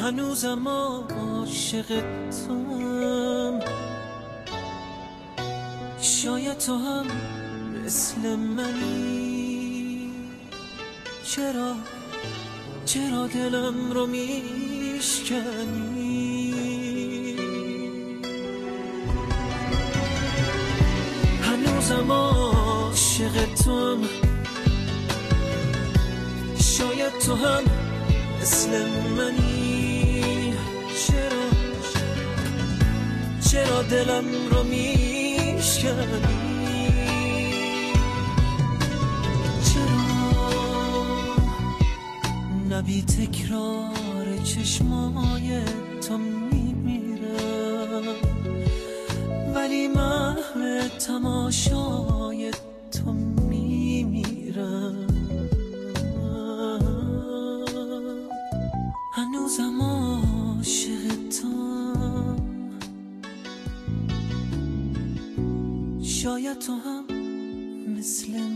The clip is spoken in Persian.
هنوزم عاشق توام، شاید تو هم مثل منی. چرا دلم رو میشکنی؟ هنوزم عاشق توام، شاید تو هم مثل منی. چرا دلم رو میشکنی؟ نبی تکرار چشمای تو میمیرم، ولی محو تماشای تو میمیرم. هنوزم عاشق تو، شاید تو هم مثل